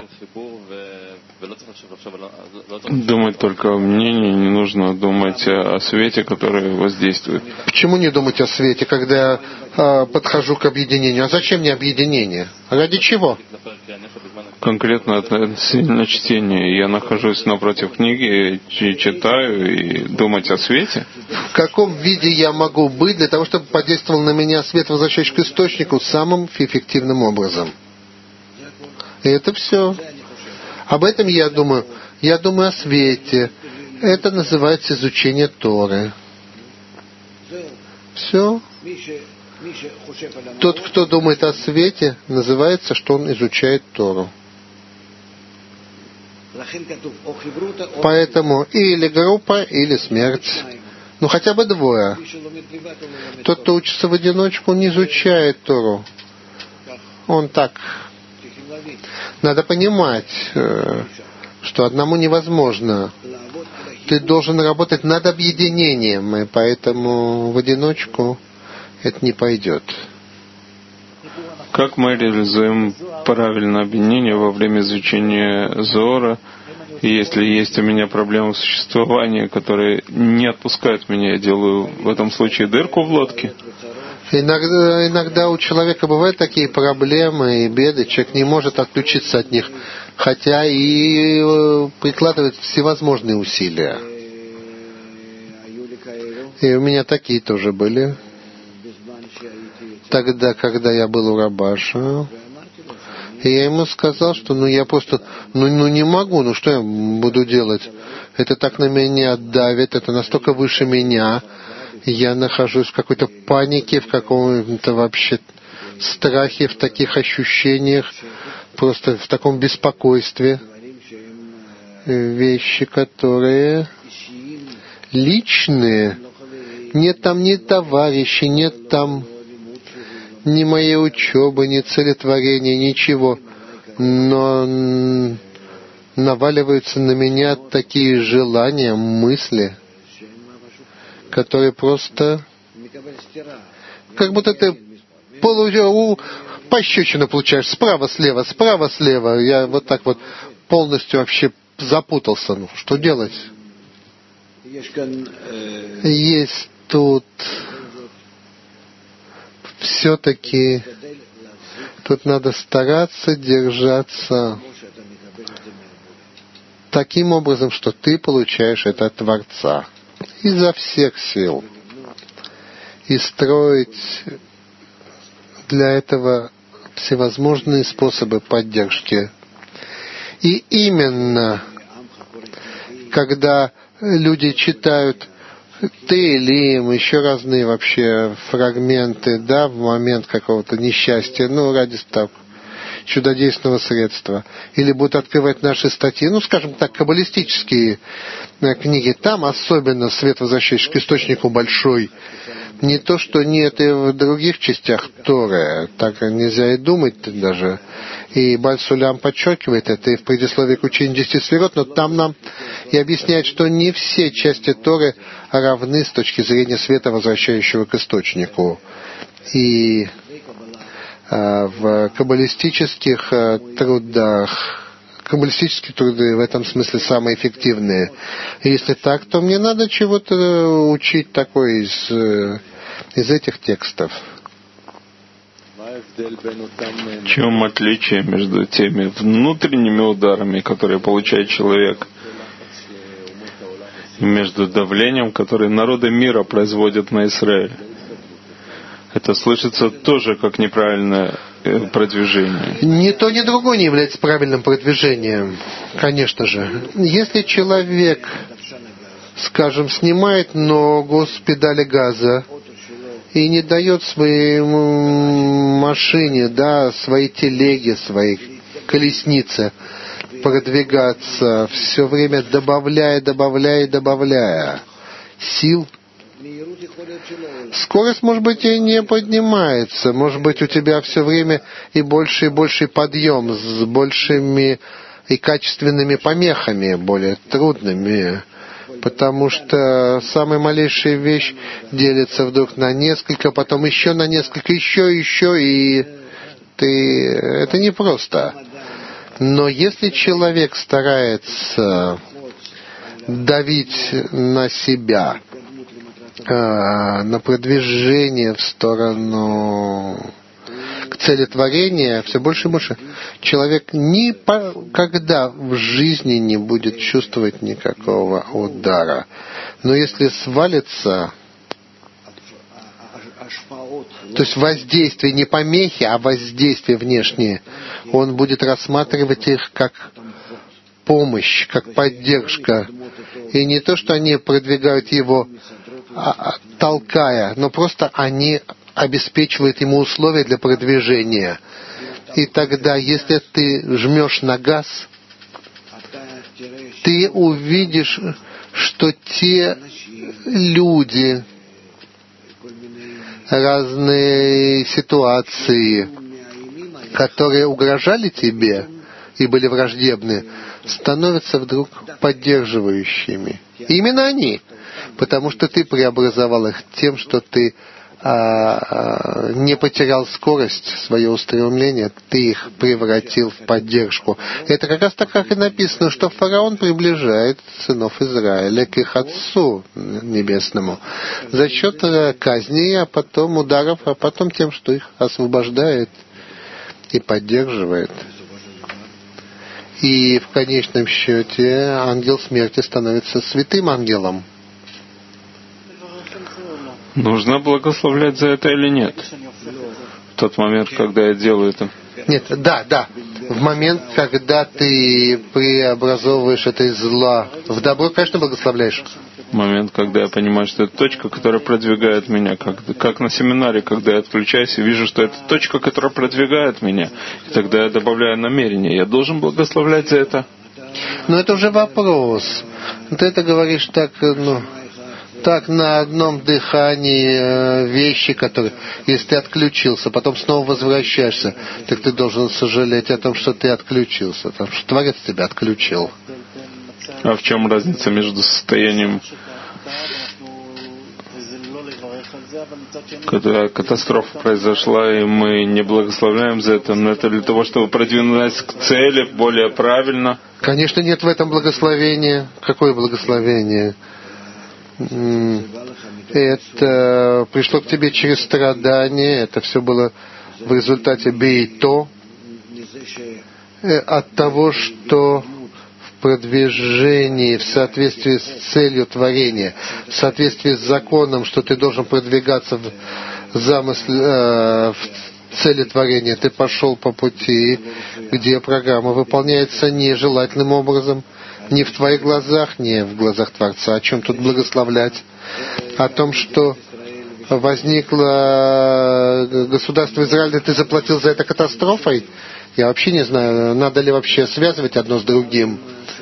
Думать только о мнении, не нужно думать о свете, который воздействует. Почему не думать о свете, когда я э, подхожу к объединению? А зачем мне объединение? Ради чего? Конкретно относительно чтения. Я нахожусь напротив книги, читаю и думать о свете. В каком виде я могу быть для того, чтобы подействовал на меня свет, возвращающий к источнику, самым эффективным образом? И это все. Об этом я думаю. Я думаю о свете. Это называется изучение Торы. Все. Тот, кто думает о свете, называется, что он изучает Тору. Поэтому или группа, или смерть. Ну, хотя бы двое. Тот, кто учится в одиночку, не изучает Тору. Он так. Надо понимать, что одному невозможно. Ты должен работать над объединением, и поэтому в одиночку это не пойдет. Как мы реализуем правильное объединение во время изучения Зоора? И если есть у меня проблемы существования, которые не отпускают меня, я делаю в этом случае дырку в лодке? Иногда, иногда у человека бывают такие проблемы и беды, человек не может отключиться от них, хотя и прикладывает всевозможные усилия. И у меня такие тоже были. Тогда, когда я был у Рабаша, и я ему сказал, что ну я просто, ну, ну не могу, ну что я буду делать? Это так на меня давит, это настолько выше меня. Я нахожусь в какой-то панике, в каком-то вообще страхе, в таких ощущениях, просто в таком беспокойстве. Вещи, которые личные. Нет там ни товарищей, нет там ни моей учебы, ни целетворения, ничего. Но наваливаются на меня такие желания, мысли, которые просто как будто ты полу... пощечину получаешь справа-слева, справа-слева. Я вот так вот полностью вообще запутался. Ну, что делать? Есть тут все-таки тут надо стараться держаться таким образом, что ты получаешь это от Творца изо всех сил. И строить для этого всевозможные способы поддержки. И именно когда люди читают Теилим, еще разные вообще фрагменты, да, в момент какого-то несчастья, ну, ради так, чудодейственного средства, или будут открывать наши статьи, ну, скажем так, каббалистические книги, там особенно свет, возвращающий к источнику, большой. Не то, что нет и в других частях Торы, так нельзя и думать даже. И Баль Сулям подчеркивает это и в предисловии к учению десяти сферот, но там нам и объясняет, что не все части Торы равны с точки зрения света, возвращающего к источнику. И а, в каббалистических а, трудах, каббалистические труды в этом смысле самые эффективные. И если так, то мне надо чего-то учить такое из, из этих текстов. В чем отличие между теми внутренними ударами, которые получает человек, между давлением, которое народы мира производят на Израиль. Это слышится тоже как неправильное продвижение. Ни то, ни другое не является правильным продвижением, конечно же. Если человек, скажем, снимает ногу с педали газа и не дает своей машине, да, своей телеге, своей колеснице продвигаться, все время добавляя, добавляя, добавляя сил, скорость, может быть, и не поднимается. Может быть, у тебя все время и больше и больше подъем с большими и качественными помехами, более трудными. Потому что самая малейшая вещь делится вдруг на несколько, потом еще на несколько, еще, еще, и ты... это непросто. Но если человек старается давить на себя, на продвижение в сторону к цели творения, все больше и больше, человек никогда в жизни не будет чувствовать никакого удара. Но если свалится, то есть воздействие, не помехи, а воздействие внешнее, он будет рассматривать их как помощь, как поддержка. И не то, что они продвигают его, толкая, но просто они обеспечивают ему условия для продвижения. И тогда, если ты жмешь на газ, ты увидишь, что те люди, разные ситуации, которые угрожали тебе и были враждебны, становятся вдруг поддерживающими. И именно они, потому что ты преобразовал их тем, что ты а, а, не потерял скорость, свое устремление, ты их превратил в поддержку. Это как раз так, как и написано, что фараон приближает сынов Израиля к их Отцу Небесному за счет казни, а потом ударов, а потом тем, что их освобождает и поддерживает. И в конечном счете ангел смерти становится святым ангелом. Нужно благословлять за это или нет? В тот момент, когда я делаю это. Нет, да, да. В момент, когда ты преобразовываешь это из зла в добро, конечно, благословляешь. В момент, когда я понимаю, что это точка, которая продвигает меня, как, как на семинаре, когда я отключаюсь и вижу, что это точка, которая продвигает меня, и тогда я добавляю намерение. Я должен благословлять за это? Но это уже вопрос. Ты это говоришь так, ну, так на одном дыхании вещи, которые, если ты отключился, потом снова возвращаешься, так ты должен сожалеть о том, что ты отключился, потому что Творец тебя отключил. А в чем разница между состоянием, когда катастрофа произошла, и мы не благословляем за это, но это для того, чтобы продвинуться к цели более правильно? Конечно, нет в этом благословения. Какое благословение? Это пришло к тебе через страдания, это все было в результате бейто, от того, что в продвижении, в соответствии с целью творения, в соответствии с законом, что ты должен продвигаться в замысле, в цели творения, ты пошел по пути, где программа выполняется нежелательным образом, не в твоих глазах, не в глазах Творца. О чем тут благословлять? О том, что возникло государство Израиль, ты заплатил за это катастрофой? Я вообще не знаю, надо ли вообще связывать одно с другим.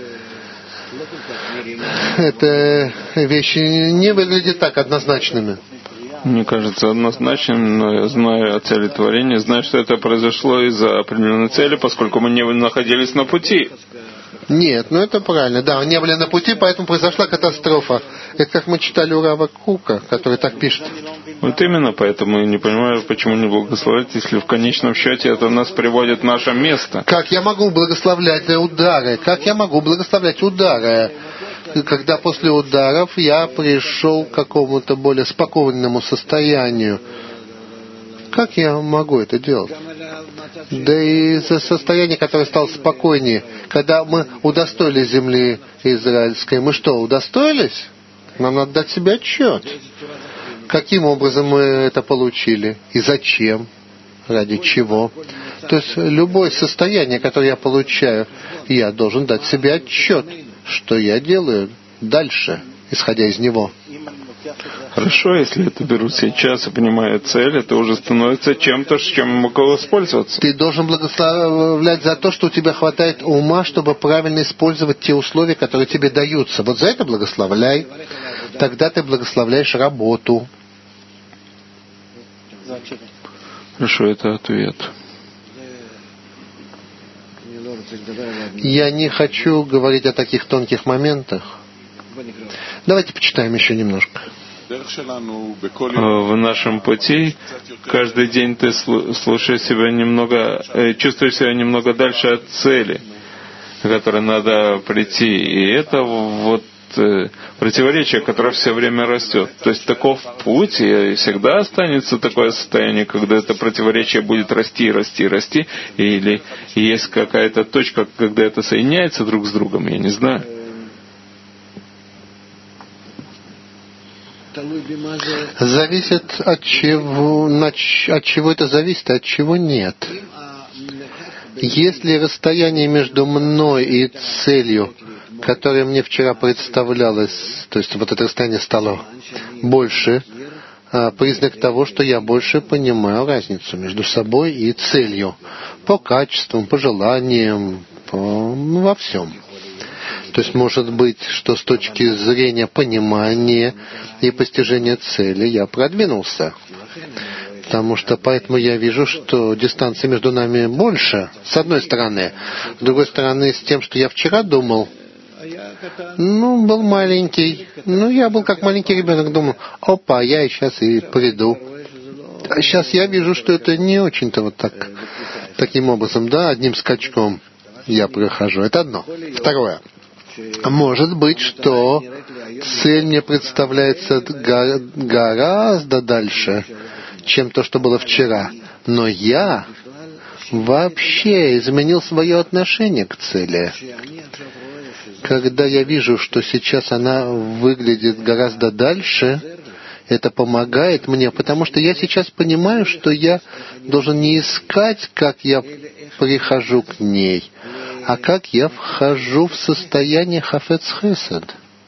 Это вещи не выглядят так однозначными. Мне кажется однозначным, но я знаю о цели творения, знаю, что это произошло из-за определенной цели, поскольку мы не находились на пути. Нет, ну это правильно. Да, они не были на пути, поэтому произошла катастрофа. Это как мы читали у Рава Кука, который так пишет. Вот именно поэтому я не понимаю, почему не благословлять, если в конечном счете это нас приводит в наше место. Как я могу благословлять удары? Как я могу благословлять удары? Когда после ударов я пришел к какому-то более спокойному состоянию, Как я могу это делать? Да и за состояние, которое стало спокойнее, когда мы удостоились земли израильской, мы что, удостоились? Нам надо дать себе отчет. Каким образом мы это получили? И зачем? Ради чего? То есть любое состояние, которое я получаю, я должен дать себе отчет, что я делаю дальше, исходя из него. Хорошо, если это берут сейчас и понимают цель, это уже становится чем-то, с чем я могу воспользоваться. Ты должен благословлять за то, что у тебя хватает ума, чтобы правильно использовать те условия, которые тебе даются. Вот за это благословляй. Тогда ты благословляешь работу. Хорошо, это ответ. Я не хочу говорить о таких тонких моментах. Давайте почитаем еще немножко. В нашем пути каждый день ты слушаешь себя немного, чувствуешь себя немного дальше от цели, к которой надо прийти. И это вот противоречие, которое все время растет. То есть таков путь, и всегда останется такое состояние, когда это противоречие будет расти, расти, расти, или есть какая-то точка, когда это соединяется друг с другом, я не знаю. Зависит от чего, от чего это зависит, от чего нет. Если расстояние между мной и целью, которое мне вчера представлялось, то есть вот это расстояние стало больше, признак того, что я больше понимаю разницу между собой и целью. По качествам, по желаниям, по, ну, во всем. То есть может быть, что с точки зрения понимания и постижения цели я продвинулся. Потому что поэтому я вижу, что дистанция между нами больше, с одной стороны. С другой стороны, с тем, что я вчера думал, ну, был маленький. Ну, я был как маленький ребенок, думал, опа, я сейчас и приду. А сейчас я вижу, что это не очень-то вот так, таким образом, да, одним скачком я прохожу. Это одно. Второе. Может быть, что цель мне представляется гораздо дальше, чем то, что было вчера. Но я вообще изменил свое отношение к цели. Когда я вижу, что сейчас она выглядит гораздо дальше, это помогает мне, потому что я сейчас понимаю, что я должен не искать, как я прихожу к ней, а как я вхожу в состояние хафец хесед.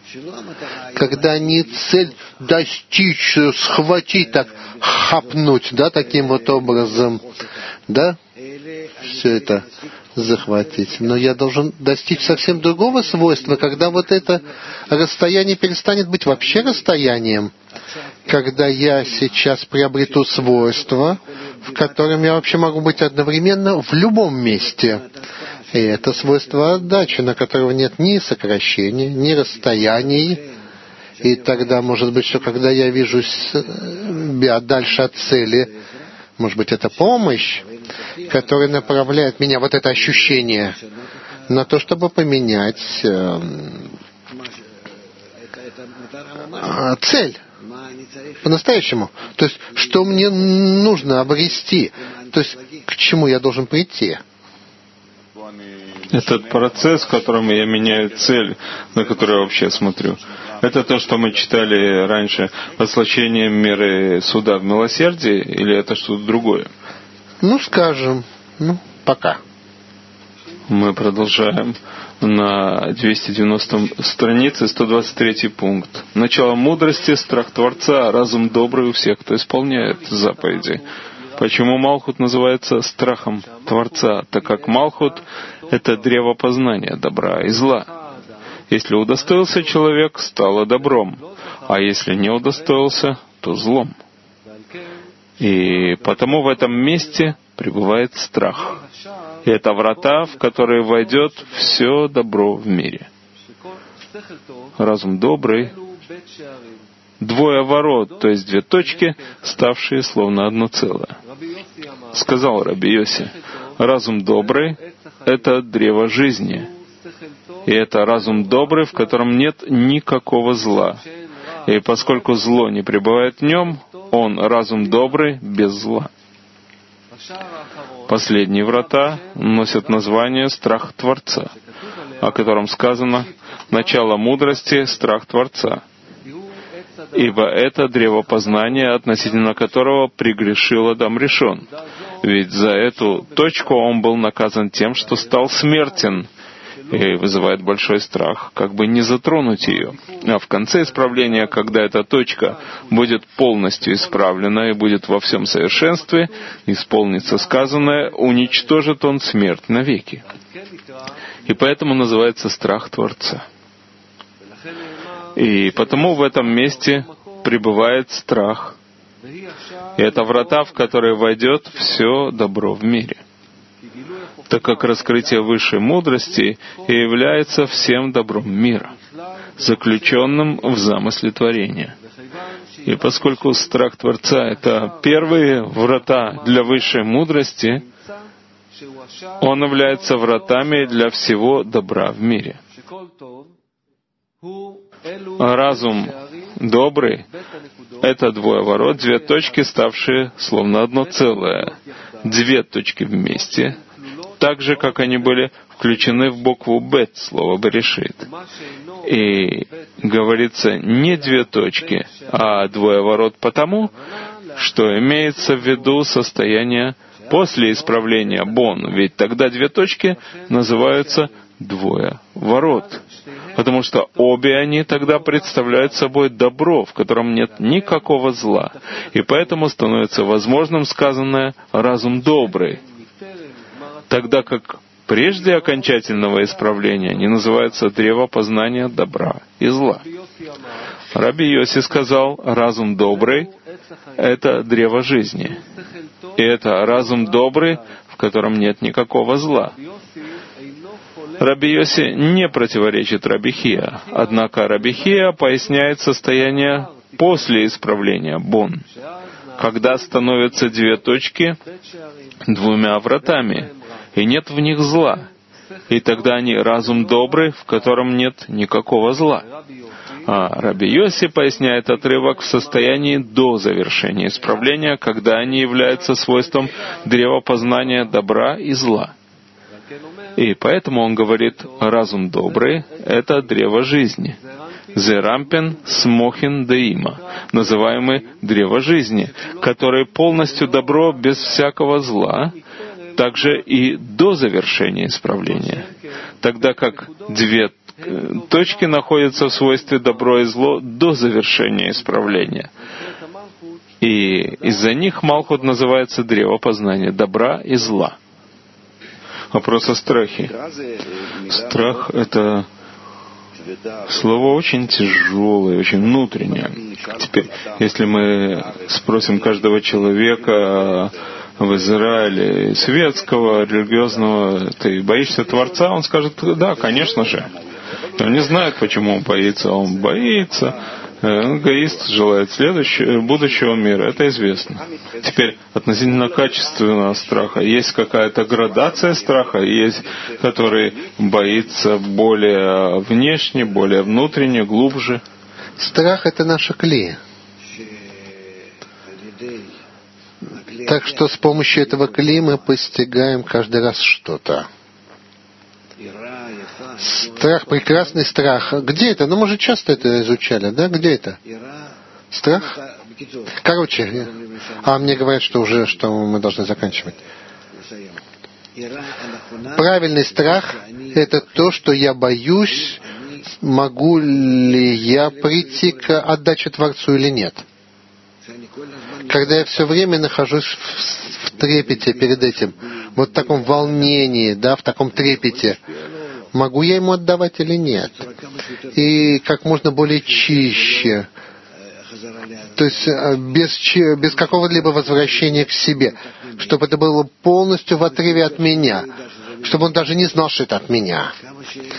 Когда не цель достичь, схватить, так хапнуть, да, таким вот образом, да, все это захватить. Но я должен достичь совсем другого свойства, когда вот это расстояние перестанет быть вообще расстоянием, когда я сейчас приобрету свойство, в котором я вообще могу быть одновременно в любом месте. И это свойство отдачи, на которого нет ни сокращения, ни расстояний. И тогда, может быть, что когда я вижу себя дальше от цели, может быть, это помощь, которая направляет меня, вот это ощущение, на то, чтобы поменять э, цель по-настоящему. То есть, что мне нужно обрести, то есть, к чему я должен прийти. Этот процесс, в котором я меняю цель, на которую я вообще смотрю, это то, что мы читали раньше, воплощение меры суда в милосердии, или это что-то другое? Ну, скажем, ну, пока. Мы продолжаем на двести девяностой странице, сто двадцать третий пункт. Начало мудрости, страх Творца, разум добрый у всех, кто исполняет заповеди. Почему Малхут называется страхом Творца? Так как Малхут — это древо познания добра и зла. Если удостоился человек, стало добром, а если не удостоился, то злом. И потому в этом месте пребывает страх. И это врата, в которые войдет все добро в мире. Разум добрый — двое ворот, то есть две точки, ставшие словно одно целое. Сказал Раби Йоси, разум добрый — это древо жизни. И это разум добрый, в котором нет никакого зла. И поскольку зло не пребывает в нем, он разум добрый без зла. Последние врата носят название «Страх Творца», о котором сказано «Начало мудрости — страх Творца». Ибо это древо познания, относительно которого прегрешил Адам Ришон. Ведь за эту точку он был наказан тем, что стал смертен, и вызывает большой страх, как бы не затронуть ее. А в конце исправления, когда эта точка будет полностью исправлена и будет во всем совершенстве, исполнится сказанное, уничтожит он смерть навеки. И поэтому называется страх Творца. И потому в этом месте пребывает страх. И это врата, в которые войдет все добро в мире. Так как раскрытие высшей мудрости и является всем добром мира, заключенным в замысле творения. И поскольку страх Творца — это первые врата для высшей мудрости, он является вратами для всего добра в мире. Разум добрый — это двое ворот, две точки, ставшие словно одно целое. Две точки вместе, так же, как они были включены в букву «бет» слова «берешит». И говорится не две точки, а двое ворот потому, что имеется в виду состояние после исправления «бон», ведь тогда две точки называются двое ворот, потому что обе они тогда представляют собой добро, в котором нет никакого зла, и поэтому становится возможным сказанное «разум добрый», тогда как прежде окончательного исправления не называется древо познания добра и зла. Раби Йоси сказал, разум добрый — это древо жизни, и это разум добрый, в котором нет никакого зла. Раби Йоси не противоречит Раби Хия, однако Раби Хия поясняет состояние после исправления бон, когда становятся две точки двумя вратами, и нет в них зла, и тогда они разум добрый, в котором нет никакого зла. А Раби Йоси поясняет отрывок в состоянии до завершения исправления, когда они являются свойством древа познания добра и зла. И поэтому он говорит, разум добрый — это древо жизни. Зерампен смохин деима, называемый древо жизни, который полностью добро без всякого зла, также и до завершения исправления, тогда как две точки находятся в свойстве добро и зло до завершения исправления. И из-за них Малхут называется древо познания добра и зла. Вопрос о страхе. Страх — это слово очень тяжелое, очень внутреннее. Теперь, если мы спросим каждого человека в Израиле, светского, религиозного, ты боишься Творца, он скажет, да, конечно же. Он не знает, почему он боится, он боится. Эгоист желает следующего, будущего мира, это известно. Теперь, относительно качественного страха, есть какая-то градация страха, есть, который боится более внешне, более внутренне, глубже. Страх — это наша кли. Так что с помощью этого кли мы постигаем каждый раз что-то. Страх, прекрасный страх. Где это? Ну, мы же часто это изучали, да? Где это? Страх? Короче, а мне говорят, что уже, что мы должны заканчивать. Правильный страх — это то, что я боюсь, могу ли я прийти к отдаче Творцу или нет. Когда я все время нахожусь в, в трепете перед этим, вот в таком волнении, да, в таком трепете, могу я ему отдавать или нет? И как можно более чище, то есть без, без какого-либо возвращения к себе, чтобы это было полностью в отрыве от меня, чтобы он даже не знал, что это от меня.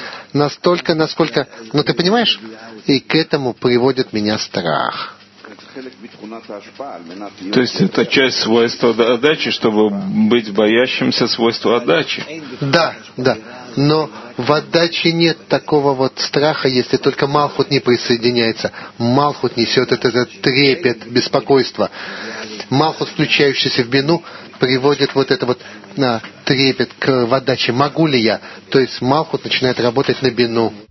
Настолько, насколько... Ну, ты понимаешь? И к этому приводит меня страх. То есть это часть свойства отдачи, чтобы быть боящимся свойства отдачи. Да, да. Но в отдаче нет такого вот страха, если только Малхут не присоединяется. Малхут несет этот, этот трепет, беспокойство. Малхут, включающийся в бину, приводит вот это вот на трепет к в отдаче. Могу ли я? То есть Малхут начинает работать на бину.